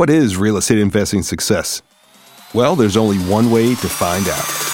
What is real estate investing success? Well, there's only one way to find out.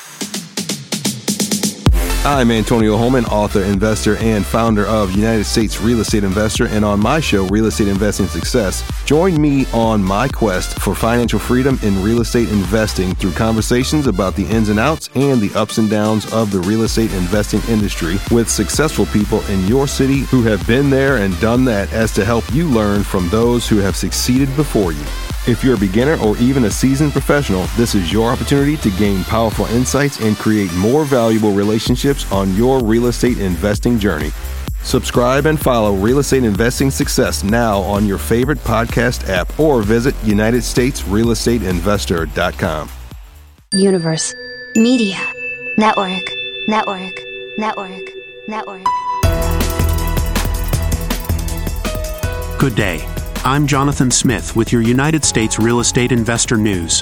I'm Antonio Holman, author, investor, and founder of United States Real Estate Investor, and on my show, Real Estate Investing Success, join me on my quest for financial freedom in real estate investing through conversations about the ins and outs and the ups and downs of the real estate investing industry with successful people in your city who have been there and done that, as to help you learn from those who have succeeded before you. If you're a beginner or even a seasoned professional, this is your opportunity to gain powerful insights and create more valuable relationships on your real estate investing journey. Subscribe and follow Real Estate Investing Success now on your favorite podcast app or visit UnitedStatesRealEstateInvestor.com. Universe. Media. Network. Good day. I'm Jonathan Smith with your United States Real Estate Investor News.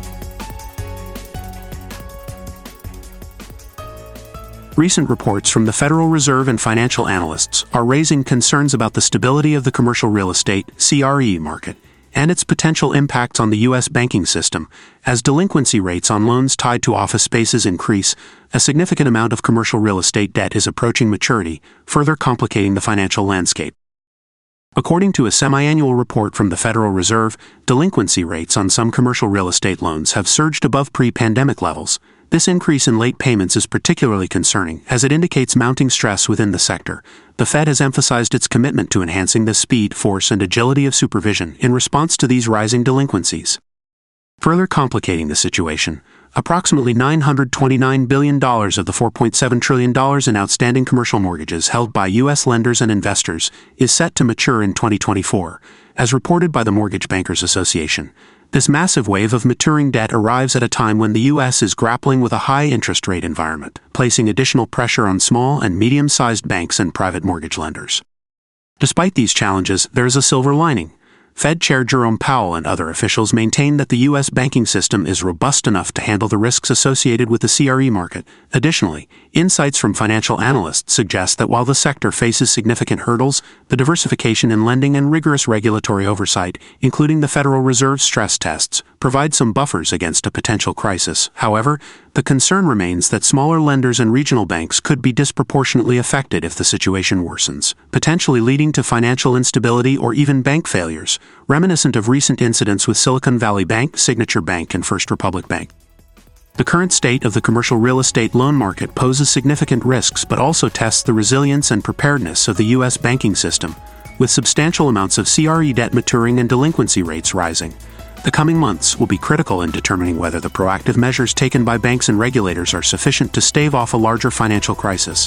Recent reports from the Federal Reserve and financial analysts are raising concerns about the stability of the commercial real estate (CRE) market and its potential impacts on the U.S. banking system. As delinquency rates on loans tied to office spaces increase, a significant amount of commercial real estate debt is approaching maturity, further complicating the financial landscape. According to a semi-annual report from the Federal Reserve, delinquency rates on some commercial real estate loans have surged above pre-pandemic levels. This increase in late payments is particularly concerning, as it indicates mounting stress within the sector. The Fed has emphasized its commitment to enhancing the speed, force, and agility of supervision in response to these rising delinquencies. Further complicating the situation, approximately $929 billion of the $4.7 trillion in outstanding commercial mortgages held by U.S. lenders and investors is set to mature in 2024, as reported by the Mortgage Bankers Association. This massive wave of maturing debt arrives at a time when the U.S. is grappling with a high interest rate environment, placing additional pressure on small and medium-sized banks and private mortgage lenders. Despite these challenges, there is a silver lining. Fed Chair Jerome Powell and other officials maintain that the U.S. banking system is robust enough to handle the risks associated with the CRE market. Additionally, insights from financial analysts suggest that while the sector faces significant hurdles, the diversification in lending and rigorous regulatory oversight, including the Federal Reserve's stress tests, provide some buffers against a potential crisis. However, the concern remains that smaller lenders and regional banks could be disproportionately affected if the situation worsens, potentially leading to financial instability or even bank failures, reminiscent of recent incidents with Silicon Valley Bank, Signature Bank, and First Republic Bank. The current state of the commercial real estate loan market poses significant risks but also tests the resilience and preparedness of the U.S. banking system, with substantial amounts of CRE debt maturing and delinquency rates rising. The coming months will be critical in determining whether the proactive measures taken by banks and regulators are sufficient to stave off a larger financial crisis.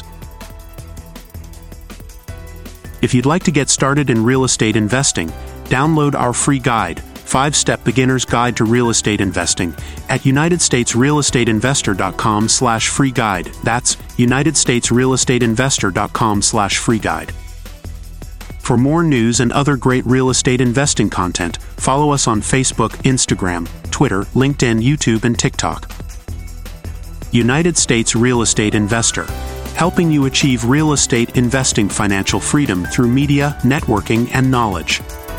If you'd like to get started in real estate investing, download our free guide, 5-Step Beginner's Guide to Real Estate Investing, at UnitedStatesRealEstateInvestor.com/free guide. That's UnitedStatesRealEstateInvestor.com/free guide. For more news and other great real estate investing content, follow us on Facebook, Instagram, Twitter, LinkedIn, YouTube, and TikTok. United States Real Estate Investor, helping you achieve real estate investing financial freedom through media, networking, and knowledge.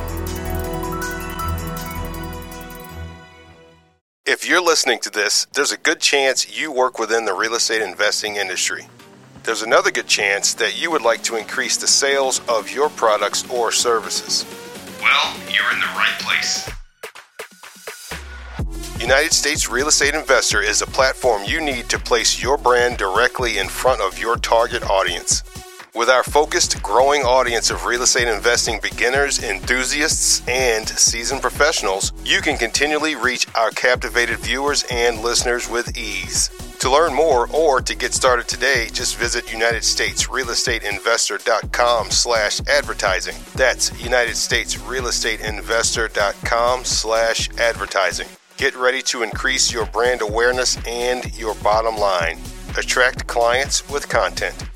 If you're listening to this, there's a good chance you work within the real estate investing industry. There's another good chance that you would like to increase the sales of your products or services. Well, you're in the right place. United States Real Estate Investor is a platform you need to place your brand directly in front of your target audience. With our focused, growing audience of real estate investing beginners, enthusiasts, and seasoned professionals, you can continually reach our captivated viewers and listeners with ease. To learn more or to get started today, just visit UnitedStatesRealEstateInvestor.com/advertising. That's UnitedStatesRealEstateInvestor.com/advertising. Get ready to increase your brand awareness and your bottom line. Attract clients with content.